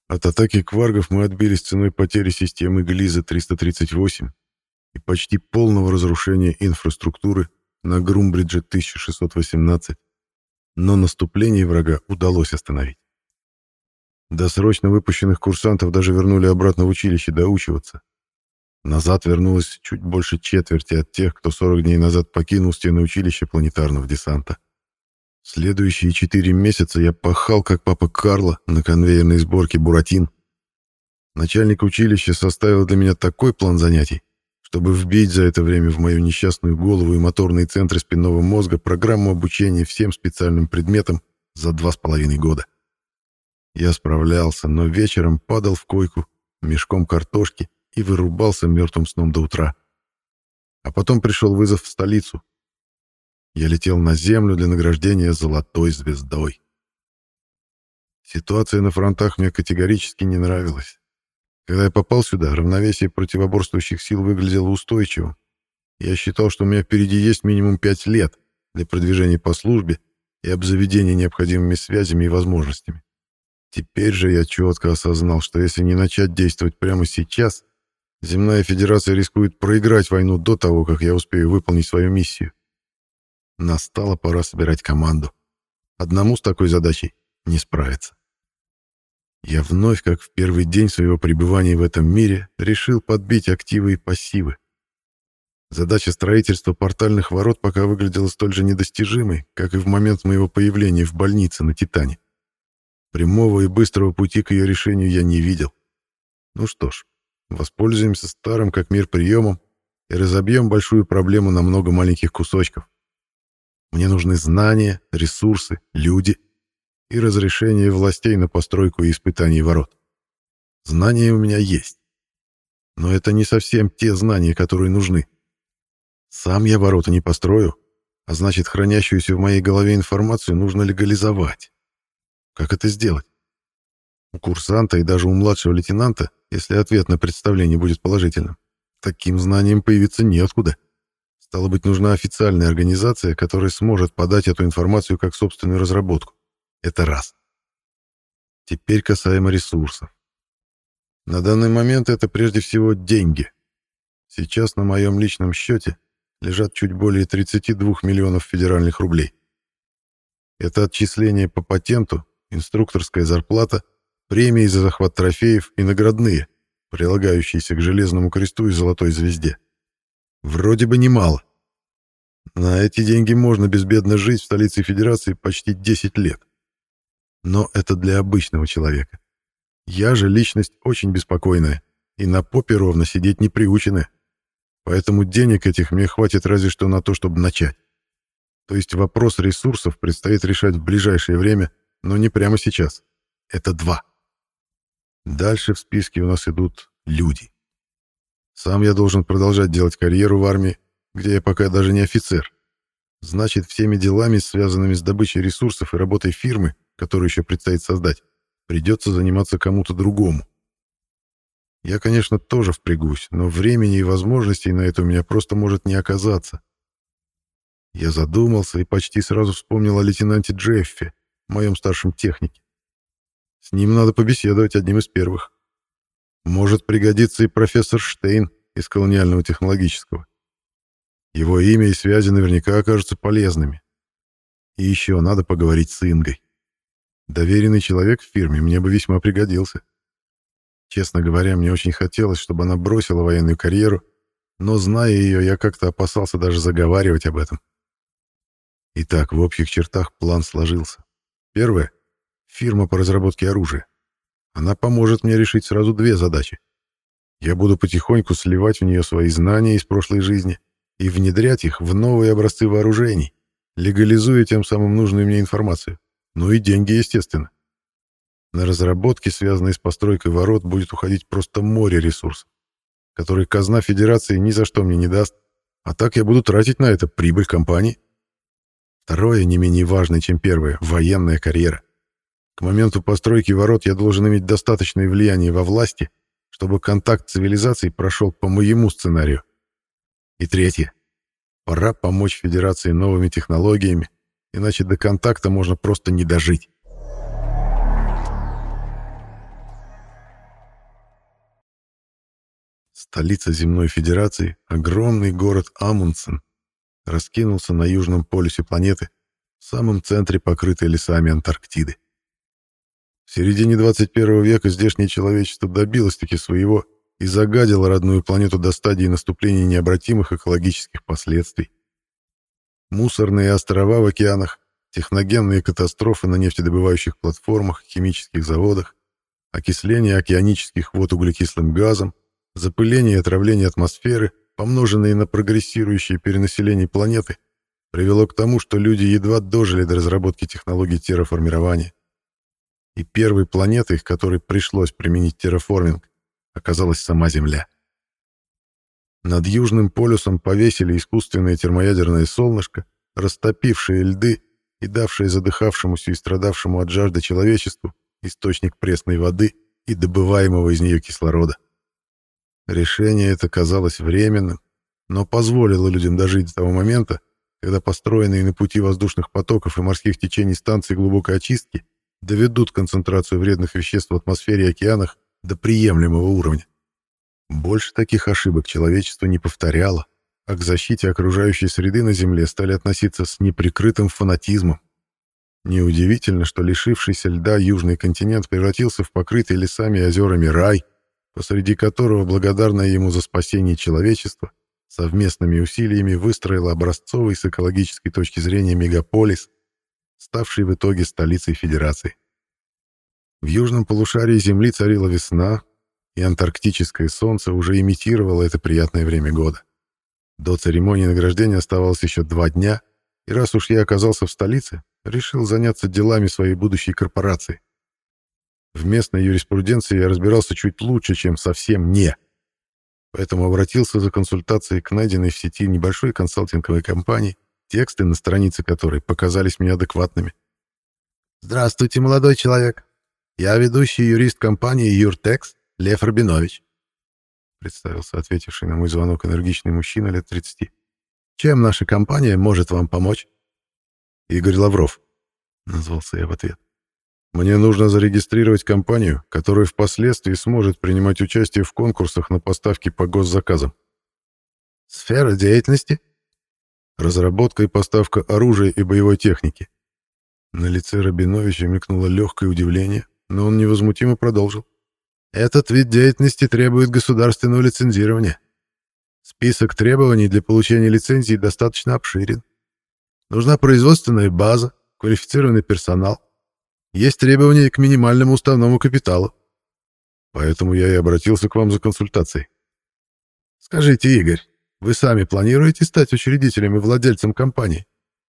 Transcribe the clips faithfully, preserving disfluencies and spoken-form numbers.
От атаки кваргов мы отбились ценой потери системы Глиза триста тридцать восемь и почти полного разрушения инфраструктуры на Грумбридже тысяча шестьсот восемнадцать, но наступление врага удалось остановить. Досрочно выпущенных курсантов даже вернули обратно в училище доучиваться. Назад вернулось чуть больше четверти от тех, кто сорок дней назад покинул стены училища планетарного десанта. Следующие четыре месяца я пахал, как папа Карло, на конвейерной сборке «Буратин». Начальник училища составил для меня такой план занятий, чтобы вбить за это время в мою несчастную голову и моторные центры спинного мозга программу обучения всем специальным предметам за два с половиной года. Я справлялся, но вечером падал в койку мешком картошки и вырубался мертвым сном до утра. А потом пришел вызов в столицу. Я летел на землю для награждения золотой звездой. Ситуация на фронтах мне категорически не нравилась. Когда я попал сюда, равновесие противоборствующих сил выглядело устойчивым. Я считал, что у меня впереди есть минимум пять лет для продвижения по службе и обзаведения необходимыми связями и возможностями. Теперь же я четко осознал, что если не начать действовать прямо сейчас, Земная Федерация рискует проиграть войну до того, как я успею выполнить свою миссию. Настала пора собирать команду. Одному с такой задачей не справиться. Я вновь, как в первый день своего пребывания в этом мире, решил подбить активы и пассивы. Задача строительства портальных ворот пока выглядела столь же недостижимой, как и в момент моего появления в больнице на Титане. Прямого и быстрого пути к ее решению я не видел. Ну что ж, воспользуемся старым как мир приемом и разобьем большую проблему на много маленьких кусочков. Мне нужны знания, ресурсы, люди и разрешение властей на постройку и испытание ворот. Знания у меня есть. Но это не совсем те знания, которые нужны. Сам я ворота не построю, а значит, хранящуюся в моей голове информацию нужно легализовать. Как это сделать? У курсанта и даже у младшего лейтенанта, если ответ на представление будет положительным, таким знанием появиться неоткуда. Стало быть, нужна официальная организация, которая сможет подать эту информацию как собственную разработку. Это раз. Теперь касаемо ресурсов. На данный момент это прежде всего деньги. Сейчас на моем личном счете лежат чуть более тридцати двух миллионов федеральных рублей. Это отчисления по патенту, инструкторская зарплата, премии за захват трофеев и наградные, прилагающиеся к Железному кресту и Золотой звезде. Вроде бы немало. На эти деньги можно безбедно жить в столице Федерации почти десять лет. Но это для обычного человека. Я же личность очень беспокойная и на попе ровно сидеть не приученная. Поэтому денег этих мне хватит разве что на то, чтобы начать. То есть вопрос ресурсов предстоит решать в ближайшее время, но не прямо сейчас. Это два. Дальше в списке у нас идут люди. Сам я должен продолжать делать карьеру в армии, где я пока даже не офицер. Значит, всеми делами, связанными с добычей ресурсов и работой фирмы, которую еще предстоит создать, придется заниматься кому-то другому. Я, конечно, тоже впрягусь, но времени и возможностей на это у меня просто может не оказаться. Я задумался и почти сразу вспомнил о лейтенанте Джеффе, моем старшем технике. С ним надо побеседовать одним из первых. Может пригодиться и профессор Штейн из колониального технологического. Его имя и связи наверняка окажутся полезными. И еще надо поговорить с Ингой. Доверенный человек в фирме мне бы весьма пригодился. Честно говоря, мне очень хотелось, чтобы она бросила военную карьеру, но, зная ее, я как-то опасался даже заговаривать об этом. Итак, в общих чертах план сложился. Первое — фирма по разработке оружия. Она поможет мне решить сразу две задачи. Я буду потихоньку сливать в нее свои знания из прошлой жизни и внедрять их в новые образцы вооружений, легализуя тем самым нужную мне информацию. Ну и деньги, естественно. На разработки, связанные с постройкой ворот, будет уходить просто море ресурсов, которые казна Федерации ни за что мне не даст, а так я буду тратить на это прибыль компании. Второе, не менее важное, чем первое — военная карьера. К моменту постройки ворот я должен иметь достаточное влияние во власти, чтобы контакт цивилизаций прошел по моему сценарию. И третье. Пора помочь Федерации новыми технологиями, иначе до контакта можно просто не дожить. Столица Земной Федерации, огромный город Амундсен, раскинулся на южном полюсе планеты, в самом центре покрытой лесами Антарктиды. В середине двадцать первого века здешнее человечество добилось-таки своего и загадило родную планету до стадии наступления необратимых экологических последствий. Мусорные острова в океанах, техногенные катастрофы на нефтедобывающих платформах, химических заводах, окисление океанических вод углекислым газом, запыление и отравление атмосферы, помноженные на прогрессирующее перенаселение планеты, привело к тому, что люди едва дожили до разработки технологий терраформирования. И первой планетой, к которой пришлось применить терраформинг, оказалась сама Земля. Над Южным полюсом повесили искусственное термоядерное солнышко, растопившее льды и давшее задыхавшемуся и страдавшему от жажды человечеству источник пресной воды и добываемого из нее кислорода. Решение это казалось временным, но позволило людям дожить до того момента, когда построенные на пути воздушных потоков и морских течений станции глубокой очистки доведут концентрацию вредных веществ в атмосфере и океанах до приемлемого уровня. Больше таких ошибок человечество не повторяло, а к защите окружающей среды на Земле стали относиться с неприкрытым фанатизмом. Неудивительно, что лишившийся льда южный континент превратился в покрытый лесами и озерами рай, посреди которого благодарная ему за спасение человечества совместными усилиями выстроила образцовый с экологической точки зрения мегаполис, ставший в итоге столицей Федерации. В южном полушарии Земли царила весна, и антарктическое солнце уже имитировало это приятное время года. До церемонии награждения оставалось еще два дня, и раз уж я оказался в столице, решил заняться делами своей будущей корпорации. В местной юриспруденции я разбирался чуть лучше, чем совсем не. Поэтому обратился за консультацией к найденной в сети небольшой консалтинговой компании, тексты на странице которой показались мне адекватными. «Здравствуйте, молодой человек. Я ведущий юрист компании «Юртекс» Лев Рабинович», — представился ответивший на мой звонок энергичный мужчина лет тридцати. «Чем наша компания может вам помочь?» «Игорь Лавров», — назвался я в ответ. «Мне нужно зарегистрировать компанию, которая впоследствии сможет принимать участие в конкурсах на поставки по госзаказам». «Сфера деятельности?» «Разработка и поставка оружия и боевой техники». На лице Рабиновича мелькнуло легкое удивление, но он невозмутимо продолжил. «Этот вид деятельности требует государственного лицензирования. Список требований для получения лицензии достаточно обширен. Нужна производственная база, квалифицированный персонал. Есть требования к минимальному уставному капиталу. Поэтому я и обратился к вам за консультацией». «Скажите, Игорь, вы сами планируете стать учредителем и владельцем компании?»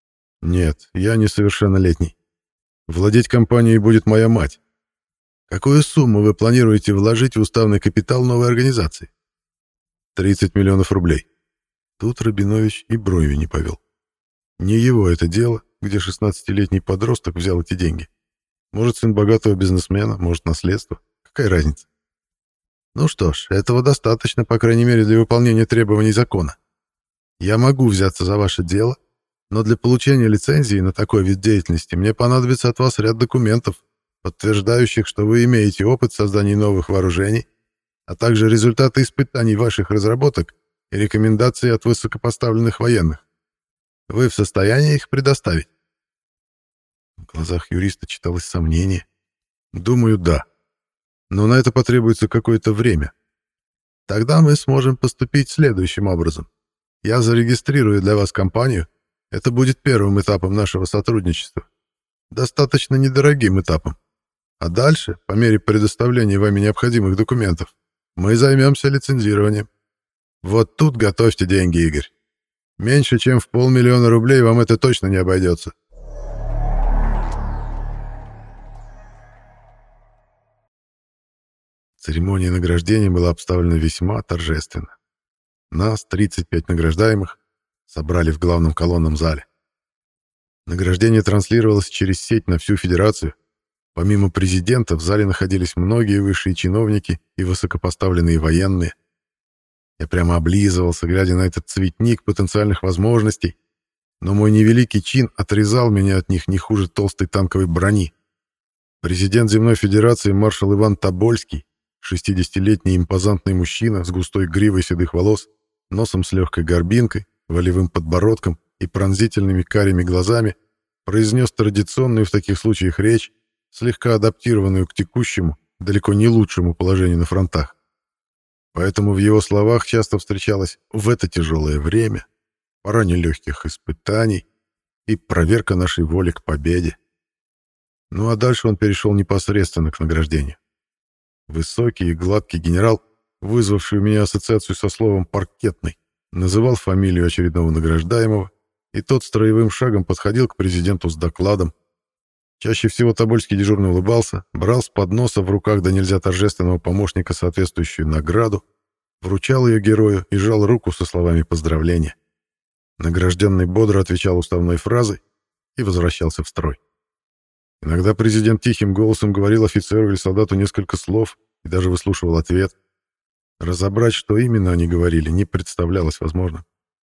«Нет, я несовершеннолетний. Владеть компанией будет моя мать». «Какую сумму вы планируете вложить в уставный капитал новой организации?» тридцать миллионов рублей. Тут Рабинович и брови не повел. Не его это дело, где шестнадцатилетний подросток взял эти деньги. Может, сын богатого бизнесмена, может, наследство. Какая разница? «Ну что ж, этого достаточно, по крайней мере, для выполнения требований закона. Я могу взяться за ваше дело, но для получения лицензии на такой вид деятельности мне понадобится от вас ряд документов, подтверждающих, что вы имеете опыт создания новых вооружений, а также результаты испытаний ваших разработок и рекомендации от высокопоставленных военных. Вы в состоянии их предоставить?» В глазах юриста читалось сомнение. «Думаю, да. Но на это потребуется какое-то время. Тогда мы сможем поступить следующим образом. Я зарегистрирую для вас компанию. Это будет первым этапом нашего сотрудничества. Достаточно недорогим этапом. А дальше, по мере предоставления вами необходимых документов, мы займемся лицензированием. Вот тут готовьте деньги, Игорь. Меньше, чем в полмиллиона рублей вам это точно не обойдется». Церемония награждения была обставлена весьма торжественно. Нас, тридцать пять награждаемых, собрали в главном колонном зале. Награждение транслировалось через сеть на всю Федерацию. Помимо президента в зале находились многие высшие чиновники и высокопоставленные военные. Я прямо облизывался, глядя на этот цветник потенциальных возможностей, но мой невеликий чин отрезал меня от них не хуже толстой танковой брони. Президент Земной Федерации маршал Иван Тобольский шестидесятилетний импозантный мужчина с густой гривой седых волос, носом с легкой горбинкой, волевым подбородком и пронзительными карими глазами, произнес традиционную в таких случаях речь, слегка адаптированную к текущему, далеко не лучшему положению на фронтах. Поэтому в его словах часто встречалось «в это тяжелое время», «пора нелегких испытаний» и «проверка нашей воли к победе». Ну а дальше он перешел непосредственно к награждению. Высокий и гладкий генерал, вызвавший у меня ассоциацию со словом «паркетный», называл фамилию очередного награждаемого, и тот строевым шагом подходил к президенту с докладом. Чаще всего Тобольский дежурно улыбался, брал с подноса в руках до нельзя торжественного помощника соответствующую награду, вручал ее герою и жал руку со словами поздравления. Награжденный бодро отвечал уставной фразой и возвращался в строй. Иногда президент тихим голосом говорил офицеру или солдату несколько слов и даже выслушивал ответ. Разобрать, что именно они говорили, не представлялось возможным.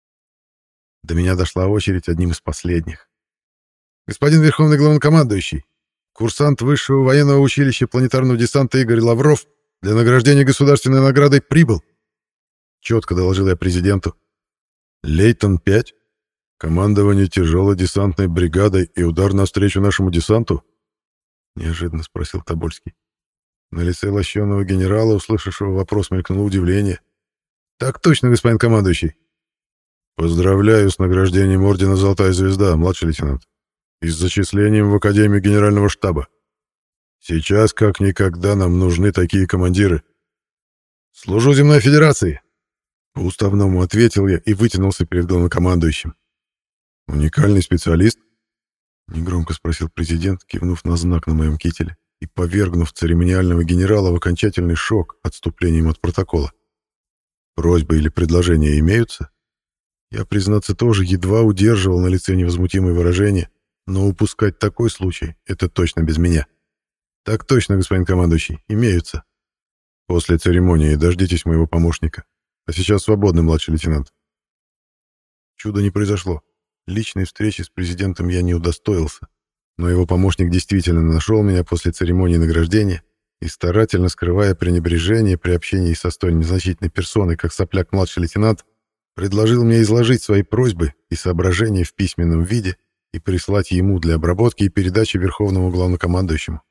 До меня дошла очередь одним из последних. «Господин Верховный Главнокомандующий, курсант Высшего военного училища планетарного десанта Игорь Лавров для награждения государственной наградой прибыл», — четко доложил я президенту. «Лейтон пять? Командование тяжелой десантной бригадой и удар навстречу нашему десанту?» — неожиданно спросил Тобольский. На лице лощеного генерала, услышавшего вопрос, мелькнуло удивление. «Так точно, господин командующий». «Поздравляю с награждением ордена «Золотая звезда», младший лейтенант, и с зачислением в Академию Генерального штаба. Сейчас, как никогда, нам нужны такие командиры». «Служу земной федерации», — по-уставному ответил я и вытянулся перед главнокомандующим. «Уникальный специалист?» — негромко спросил президент, кивнув на знак на моем кителе и повергнув церемониального генерала в окончательный шок отступлением от протокола. «Просьбы или предложения имеются?» Я, признаться, тоже едва удерживал на лице невозмутимое выражение, но упускать такой случай — это точно без меня. «Так точно, господин командующий, имеются. После церемонии дождитесь моего помощника. А сейчас свободный, младший лейтенант». Чудо не произошло. Личной встречи с президентом я не удостоился, но его помощник действительно нашел меня после церемонии награждения и, старательно скрывая пренебрежение при общении со столь незначительной персоной, как сопляк-младший лейтенант, предложил мне изложить свои просьбы и соображения в письменном виде и прислать ему для обработки и передачи Верховному Главнокомандующему.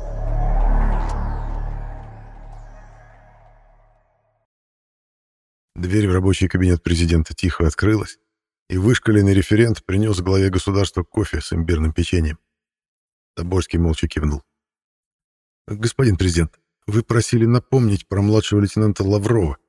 Дверь в рабочий кабинет президента тихо открылась, и вышкаленный референт принес главе государства кофе с имбирным печеньем. Тобольский молча кивнул. «Господин президент, вы просили напомнить про младшего лейтенанта Лаврова».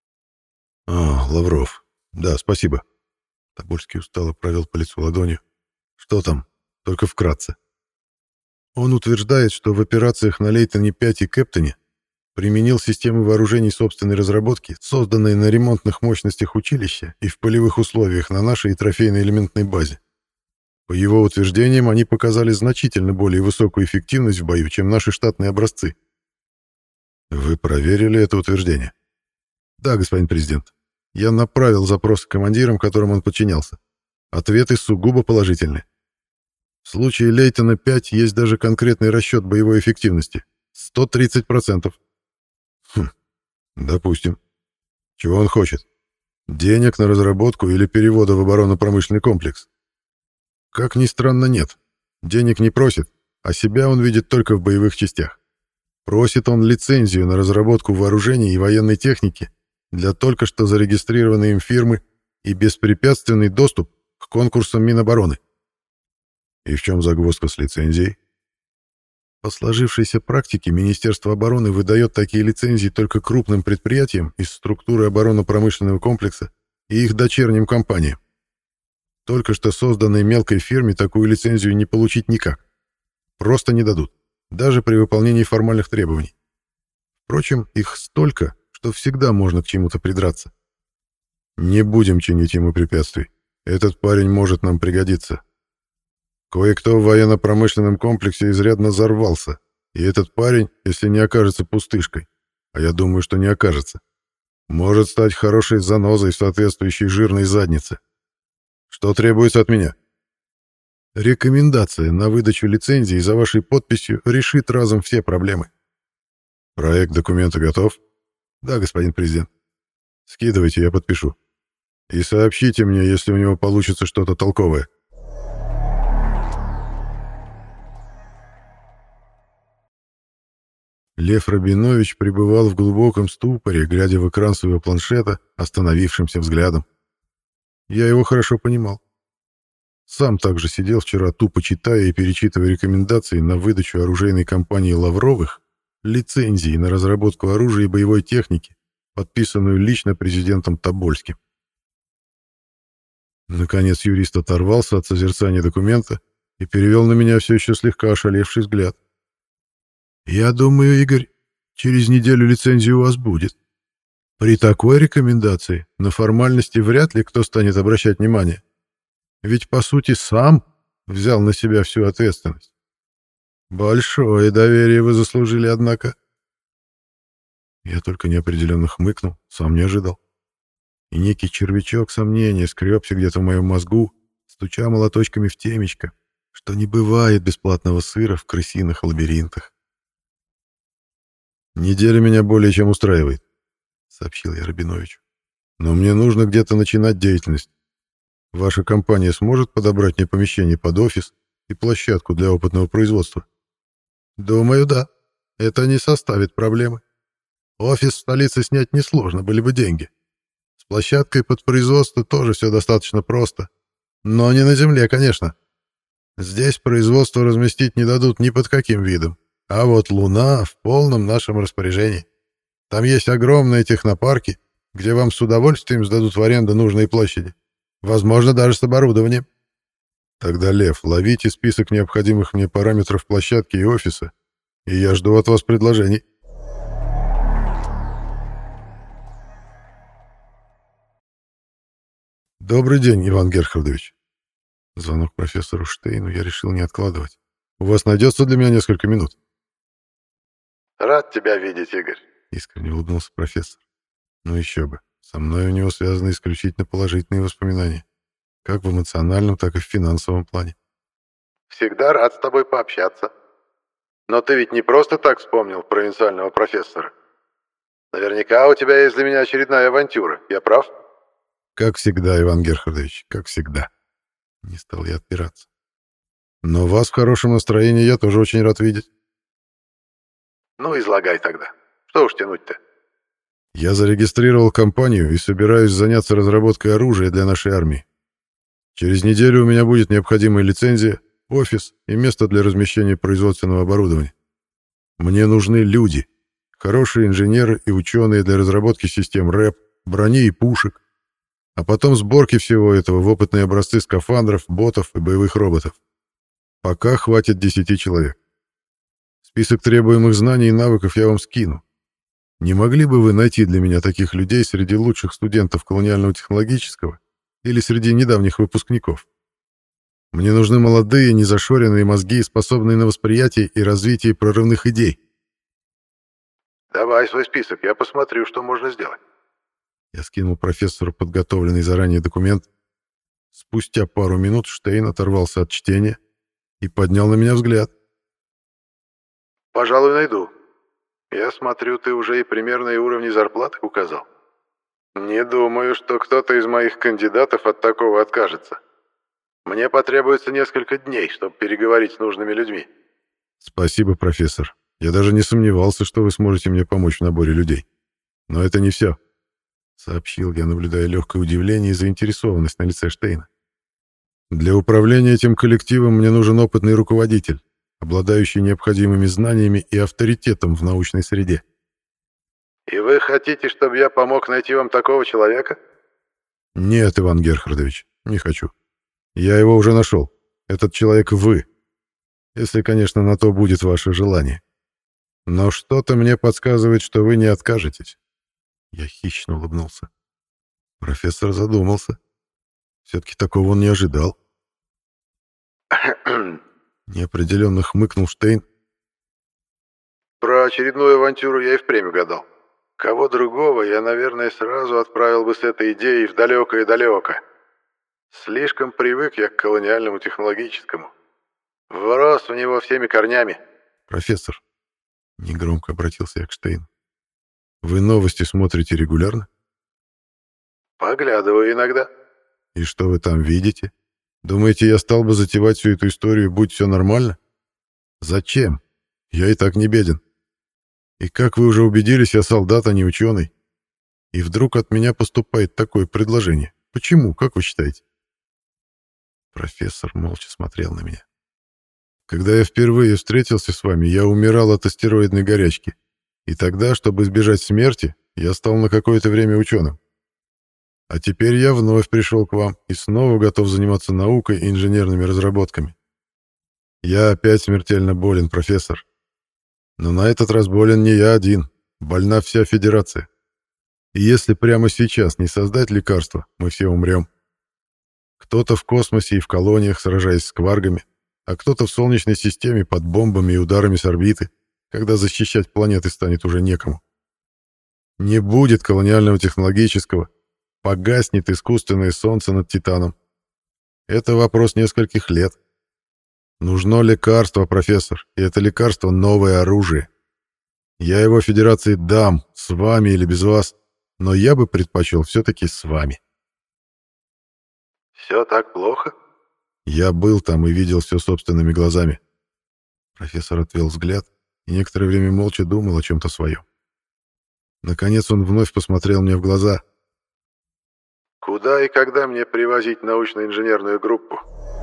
«А, Лавров. Да, спасибо». Тобольский устало провел по лицу ладонью. «Что там? Только вкратце». Он утверждает, что в операциях на Лейтоне пять и Кэптоне применил системы вооружений собственной разработки, созданные на ремонтных мощностях училища и в полевых условиях на нашей трофейной элементной базе. По его утверждениям, они показали значительно более высокую эффективность в бою, чем наши штатные образцы. Вы проверили это утверждение? Да, господин президент. Я направил запрос к командирам, которым он подчинялся. Ответы сугубо положительные. В случае Лейтона пять есть даже конкретный расчет боевой эффективности. сто тридцать процентов. Хм, допустим. Чего он хочет? Денег на разработку или перевода в оборонно-промышленный комплекс? Как ни странно, нет. Денег не просит, а себя он видит только в боевых частях. Просит он лицензию на разработку вооружений и военной техники для только что зарегистрированной им фирмы и беспрепятственный доступ к конкурсам Минобороны. И в чем загвоздка с лицензией? По сложившейся практике Министерство обороны выдает такие лицензии только крупным предприятиям из структуры оборонно-промышленного комплекса и их дочерним компаниям. Только что созданной мелкой фирме такую лицензию не получить никак. Просто не дадут, даже при выполнении формальных требований. Впрочем, их столько, что всегда можно к чему-то придраться. Не будем чинить ему препятствий. Этот парень может нам пригодиться. Кое-кто в военно-промышленном комплексе изрядно взорвался, и этот парень, если не окажется пустышкой, а я думаю, что не окажется, может стать хорошей занозой в соответствующей жирной заднице. Что требуется от меня? Рекомендация на выдачу лицензии за вашей подписью решит разом все проблемы. Проект документа готов? Да, господин президент. Скидывайте, я подпишу. И сообщите мне, если у него получится что-то толковое. Лев Рабинович пребывал в глубоком ступоре, глядя в экран своего планшета остановившимся взглядом. Я его хорошо понимал. Сам также сидел вчера, тупо читая и перечитывая рекомендации на выдачу оружейной компании Лавровых лицензии на разработку оружия и боевой техники, подписанную лично президентом Тобольским. Наконец юрист оторвался от созерцания документа и перевел на меня все еще слегка ошалевший взгляд. «Я думаю, Игорь, через неделю лицензия у вас будет. При такой рекомендации на формальности вряд ли кто станет обращать внимание. Ведь, по сути, сам взял на себя всю ответственность. Большое доверие вы заслужили, однако». Я только неопределенно хмыкнул, сам не ожидал. И некий червячок сомнения скребся где-то в моем мозгу, стуча молоточками в темечко, что не бывает бесплатного сыра в крысиных лабиринтах. «Неделя меня более чем устраивает», — сообщил я Рабиновичу. «Но мне нужно где-то начинать деятельность. Ваша компания сможет подобрать мне помещение под офис и площадку для опытного производства?» «Думаю, да. Это не составит проблемы. Офис в столице снять несложно, были бы деньги. С площадкой под производство тоже все достаточно просто. Но не на земле, конечно. Здесь производство разместить не дадут ни под каким видом. А вот Луна в полном нашем распоряжении. Там есть огромные технопарки, где вам с удовольствием сдадут в аренду нужные площади. Возможно, даже с оборудованием». «Тогда, Лев, ловите список необходимых мне параметров площадки и офиса, и я жду от вас предложений». «Добрый день, Иван Герхардович». Звонок профессору Штейну я решил не откладывать. «У вас найдется для меня несколько минут?» «Рад тебя видеть, Игорь», — искренне улыбнулся профессор. «Ну еще бы. Со мной у него связаны исключительно положительные воспоминания. Как в эмоциональном, так и в финансовом плане». «Всегда рад с тобой пообщаться. Но ты ведь не просто так вспомнил провинциального профессора. Наверняка у тебя есть для меня очередная авантюра. Я прав?» «Как всегда, Иван Герхардович, как всегда». Не стал я отпираться. «Но вас в хорошем настроении я тоже очень рад видеть». «Ну, излагай тогда. Что уж тянуть-то?» «Я зарегистрировал компанию и собираюсь заняться разработкой оружия для нашей армии. Через неделю у меня будет необходимая лицензия, офис и место для размещения производственного оборудования. Мне нужны люди, хорошие инженеры и ученые для разработки систем рэп, брони и пушек, а потом сборки всего этого в опытные образцы скафандров, ботов и боевых роботов. Пока хватит десяти человек. Список требуемых знаний и навыков я вам скину. Не могли бы вы найти для меня таких людей среди лучших студентов колониального технологического или среди недавних выпускников? Мне нужны молодые, незашоренные мозги, способные на восприятие и развитие прорывных идей». «Давай свой список, я посмотрю, что можно сделать». Я скинул профессору подготовленный заранее документ. Спустя пару минут Штейн оторвался от чтения и поднял на меня взгляд. «Пожалуй, найду. Я смотрю, ты уже и примерные уровни зарплаты указал. Не думаю, что кто-то из моих кандидатов от такого откажется. Мне потребуется несколько дней, чтобы переговорить с нужными людьми». «Спасибо, профессор. Я даже не сомневался, что вы сможете мне помочь в наборе людей. Но это не все», — сообщил я, наблюдая легкое удивление и заинтересованность на лице Штейна. «Для управления этим коллективом мне нужен опытный руководитель, обладающий необходимыми знаниями и авторитетом в научной среде». «И вы хотите, чтобы я помог найти вам такого человека?» «Нет, Иван Герхардович, не хочу. Я его уже нашел. Этот человек вы. Если, конечно, на то будет ваше желание. Но что-то мне подсказывает, что вы не откажетесь». Я хищно улыбнулся. Профессор задумался. Все-таки такого он не ожидал. Неопределенно хмыкнул Штейн. «Про очередную авантюру я и впрямь угадал. Кого другого я, наверное, сразу отправил бы с этой идеей в далекое-далеко. Слишком привык я к колониальному технологическому. Врос в него всеми корнями». «Профессор, Негромко обратился я к Штейну. Вы новости смотрите регулярно? Поглядываю иногда. И что вы там видите? Думаете, я стал бы затевать всю эту историю, будь все нормально? Зачем? Я и так не беден. И как вы уже убедились, я солдат, а не ученый. И вдруг от меня поступает такое предложение. Почему, как вы считаете? Профессор молча смотрел на меня. Когда я впервые встретился с вами, я умирал от астероидной горячки. И тогда, чтобы избежать смерти, я стал на какое-то время ученым. А теперь я вновь пришел к вам и снова готов заниматься наукой и инженерными разработками. Я опять смертельно болен, профессор. Но на этот раз болен не я один, больна вся Федерация. И если прямо сейчас не создать лекарства, мы все умрем. Кто-то в космосе и в колониях, сражаясь с кваргами, а кто-то в Солнечной системе под бомбами и ударами с орбиты, когда защищать планеты станет уже некому. Не будет колониального технологического, погаснет искусственное Солнце над Титаном. Это вопрос нескольких лет. Нужно лекарство, профессор, и это лекарство — новое оружие. Я его Федерации дам, с вами или без вас, но я бы предпочел все-таки с вами. Все так плохо? Я был там и видел все собственными глазами. Профессор отвел взгляд и некоторое время молча думал о чем-то своем. Наконец он вновь посмотрел мне в глаза. Куда и когда мне привозить научно-инженерную группу?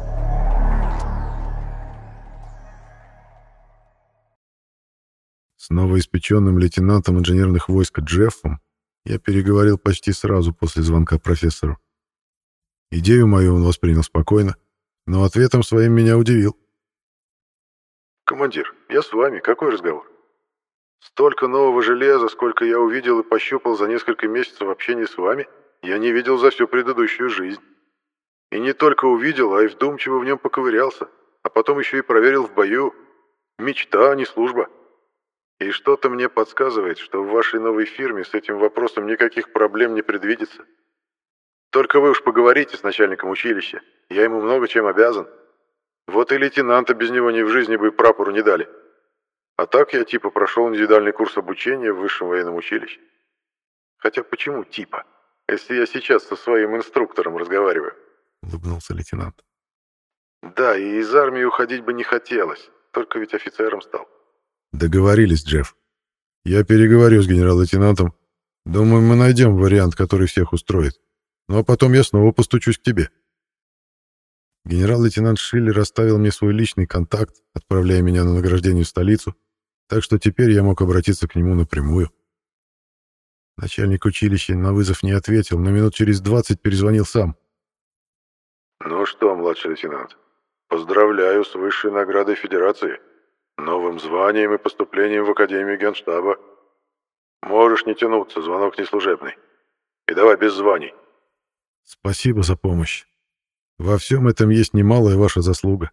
С новоиспеченным лейтенантом инженерных войск Джеффом я переговорил почти сразу после звонка профессору. Идею мою он воспринял спокойно, но ответом своим меня удивил. «Командир, я с вами. Какой разговор? Столько нового железа, сколько я увидел и пощупал за несколько месяцев общения с вами, я не видел за всю предыдущую жизнь. И не только увидел, а и вдумчиво в нем поковырялся, а потом еще и проверил в бою. Мечта, а не служба. И что-то мне подсказывает, что в вашей новой фирме с этим вопросом никаких проблем не предвидится. Только вы уж поговорите с начальником училища, я ему много чем обязан. Вот и лейтенанта без него ни в жизни бы прапору не дали. А так я типа прошел индивидуальный курс обучения в высшем военном училище. Хотя почему типа, если я сейчас со своим инструктором разговариваю?» Улыбнулся лейтенант. «Да, и из армии уходить бы не хотелось, только ведь офицером стал». Договорились, Джефф. Я переговорю с генерал-лейтенантом. Думаю, мы найдем вариант, который всех устроит. Ну а потом я снова постучусь к тебе. Генерал-лейтенант Шиллер оставил мне свой личный контакт, отправляя меня на награждение в столицу, так что теперь я мог обратиться к нему напрямую. Начальник училища на вызов не ответил, но минут через двадцать перезвонил сам. «Ну что, младший лейтенант, поздравляю с высшей наградой Федерации, новым званием и поступлением в Академию Генштаба. Можешь не тянуться, звонок не служебный. И давай без званий». «Спасибо за помощь. Во всем этом есть немалая ваша заслуга».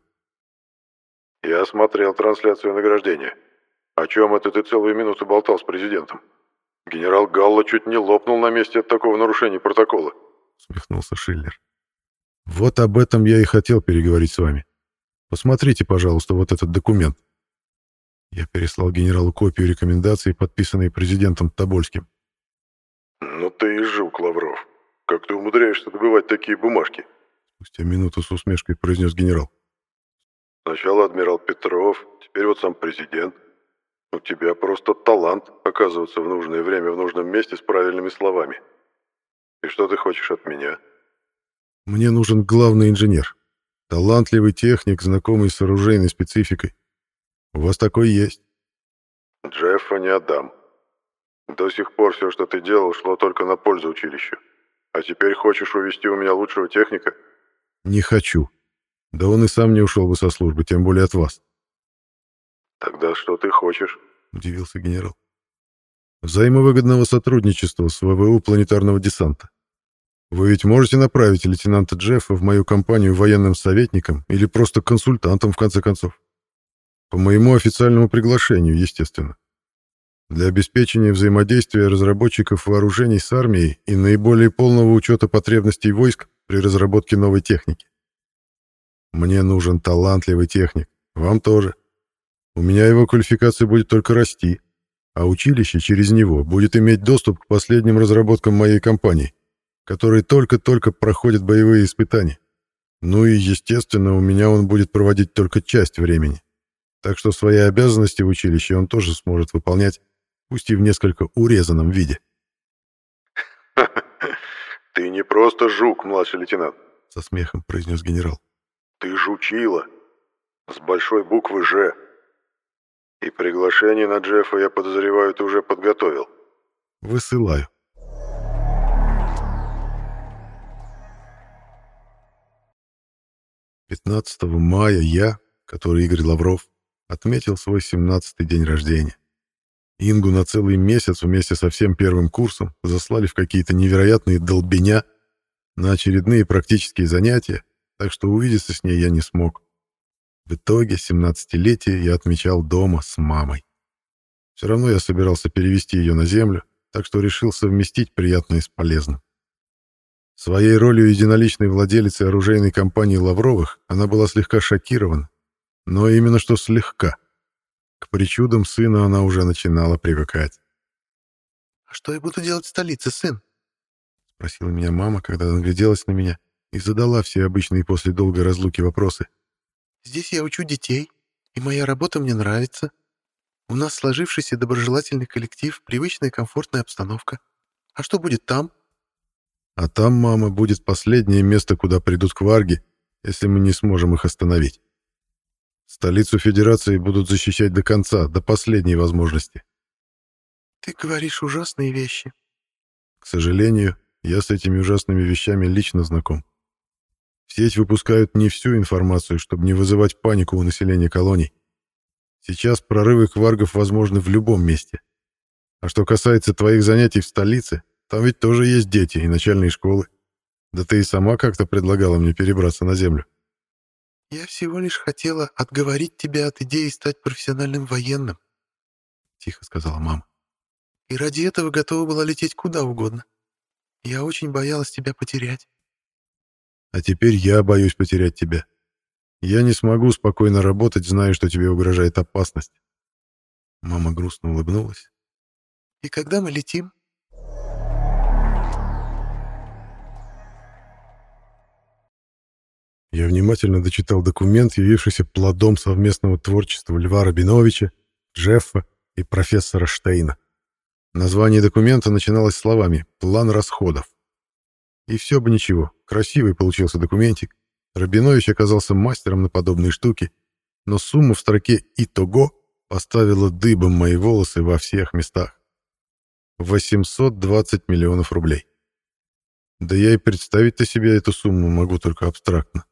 «Я смотрел трансляцию награждения. О чем это ты целую минуту болтал с президентом? Генерал Галло чуть не лопнул на месте от такого нарушения протокола», — усмехнулся Шиллер. «Вот об этом я и хотел переговорить с вами. Посмотрите, пожалуйста, вот этот документ». Я переслал генералу копию рекомендаций, подписанной президентом Тобольским. «Ну ты и жук, Лавров. Как ты умудряешься добывать такие бумажки?» Спустя минуту с усмешкой произнес генерал. «Сначала адмирал Петров, теперь вот сам президент. У тебя просто талант оказываться в нужное время в нужном месте с правильными словами. И что ты хочешь от меня?» «Мне нужен главный инженер. Талантливый техник, знакомый с оружейной спецификой. У вас такой есть?» «Джеффа не отдам. До сих пор все, что ты делал, шло только на пользу училищу. А теперь хочешь увести у меня лучшего техника?» «Не хочу. Да он и сам не ушел бы со службы, тем более от вас». «Тогда что ты хочешь?» — удивился генерал. «Взаимовыгодного сотрудничества с ВВУ планетарного десанта. Вы ведь можете направить лейтенанта Джеффа в мою компанию военным советником или просто консультантом, в конце концов. По моему официальному приглашению, естественно. Для обеспечения взаимодействия разработчиков вооружений с армией и наиболее полного учета потребностей войск при разработке новой техники. Мне нужен талантливый техник. Вам тоже. У меня его квалификация будет только расти, а училище через него будет иметь доступ к последним разработкам моей компании, которые только-только проходят боевые испытания. Ну и, естественно, у меня он будет проводить только часть времени. Так что свои обязанности в училище он тоже сможет выполнять, пусть и в несколько урезанном виде. «Ты не просто жук, младший лейтенант», — со смехом произнес генерал. «Ты жучила. С большой буквы «Ж». И приглашение на Джеффа, я подозреваю, ты уже подготовил». «Высылаю». пятнадцатого мая я, который Игорь Лавров, отметил свой семнадцатый день рождения. Ингу на целый месяц вместе со всем первым курсом заслали в какие-то невероятные долбеня на очередные практические занятия, так что увидеться с ней я не смог. В итоге семнадцатилетие я отмечал дома с мамой. Все равно я собирался перевести ее на землю, так что решил совместить приятное с полезным. Своей ролью единоличной владелицы оружейной компании Лавровых она была слегка шокирована, но именно что слегка. К причудам сына она уже начинала привыкать. «А что я буду делать в столице, сын?» — спросила меня мама, когда нагляделась на меня и задала все обычные после долгой разлуки вопросы. «Здесь я учу детей, и моя работа мне нравится. У нас сложившийся доброжелательный коллектив, привычная комфортная обстановка. А что будет там?» «А там, мама, будет последнее место, куда придут кварги, если мы не сможем их остановить. Столицу Федерации будут защищать до конца, до последней возможности». «Ты говоришь ужасные вещи». К сожалению, я с этими ужасными вещами лично знаком. В сеть выпускают не всю информацию, чтобы не вызывать панику у населения колоний. Сейчас прорывы кваргов возможны в любом месте. А что касается твоих занятий в столице, там ведь тоже есть дети и начальные школы. Да ты и сама как-то предлагала мне перебраться на землю. «Я всего лишь хотела отговорить тебя от идеи стать профессиональным военным», — тихо сказала мама. «И ради этого готова была лететь куда угодно. Я очень боялась тебя потерять». А теперь я боюсь потерять тебя. Я не смогу спокойно работать, зная, что тебе угрожает опасность. Мама грустно улыбнулась. «И когда мы летим?» Я внимательно дочитал документ, явившийся плодом совместного творчества Льва Рабиновича, Джеффа и профессора Штейна. Название документа начиналось словами «План расходов». И все бы ничего, красивый получился документик. Рабинович оказался мастером на подобные штуки, но сумма в строке «Итого» поставила дыбом мои волосы во всех местах. восемьсот двадцать миллионов рублей. Да я и представить-то себе эту сумму могу только абстрактно.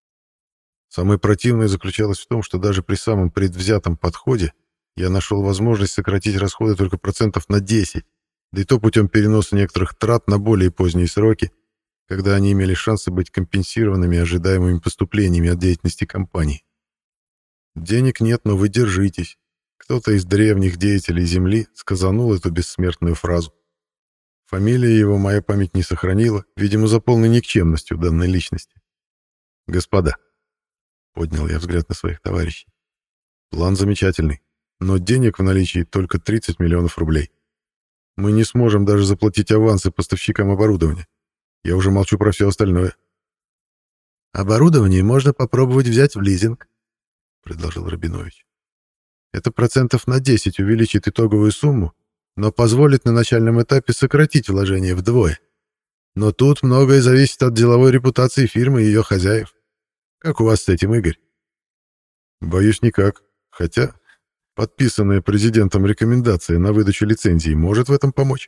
Самое противное заключалось в том, что даже при самом предвзятом подходе я нашел возможность сократить расходы только процентов на десять, да и то путем переноса некоторых трат на более поздние сроки, когда они имели шансы быть компенсированными ожидаемыми поступлениями от деятельности компании. Денег нет, но вы держитесь. Кто-то из древних деятелей Земли сказанул эту бессмертную фразу. Фамилия его моя память не сохранила, видимо, за полной никчемностью данной личности. «Господа», — поднял я взгляд на своих товарищей, — «план замечательный, но денег в наличии только тридцать миллионов рублей. Мы не сможем даже заплатить авансы поставщикам оборудования. Я уже молчу про все остальное». «Оборудование можно попробовать взять в лизинг», — предложил Рабинович. «Это процентов на десять увеличит итоговую сумму, но позволит на начальном этапе сократить вложения вдвое. Но тут многое зависит от деловой репутации фирмы и ее хозяев. Как у вас с этим, Игорь?» «Боюсь, никак. Хотя подписанная президентом рекомендация на выдачу лицензии может в этом помочь».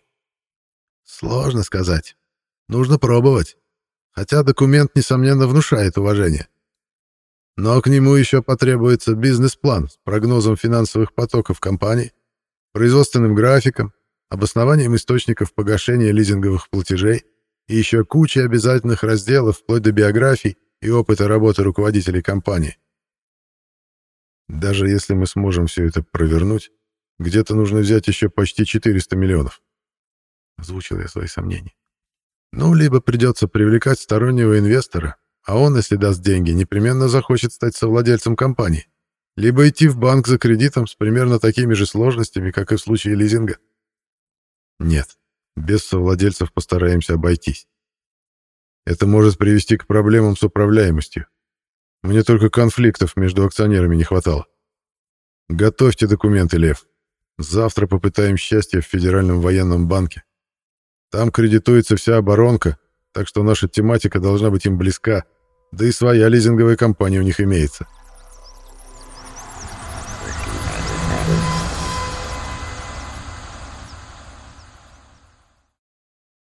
«Сложно сказать. Нужно пробовать. Хотя документ, несомненно, внушает уважение. Но к нему еще потребуется бизнес-план с прогнозом финансовых потоков компании, производственным графиком, обоснованием источников погашения лизинговых платежей и еще кучей обязательных разделов вплоть до биографий и опыта работы руководителей компании. Даже если мы сможем все это провернуть, где-то нужно взять еще почти четыреста миллионов. Озвучил я свои сомнения. Ну, либо придется привлекать стороннего инвестора, а он, если даст деньги, непременно захочет стать совладельцем компании. либо идти в банк за кредитом с примерно такими же сложностями, как и в случае лизинга. Нет, без совладельцев постараемся обойтись. Это может привести к проблемам с управляемостью. Мне только конфликтов между акционерами не хватало. Готовьте документы, Лев. Завтра попытаем счастье в Федеральном военном банке. Там кредитуется вся оборонка, так что наша тематика должна быть им близка, да и своя лизинговая компания у них имеется.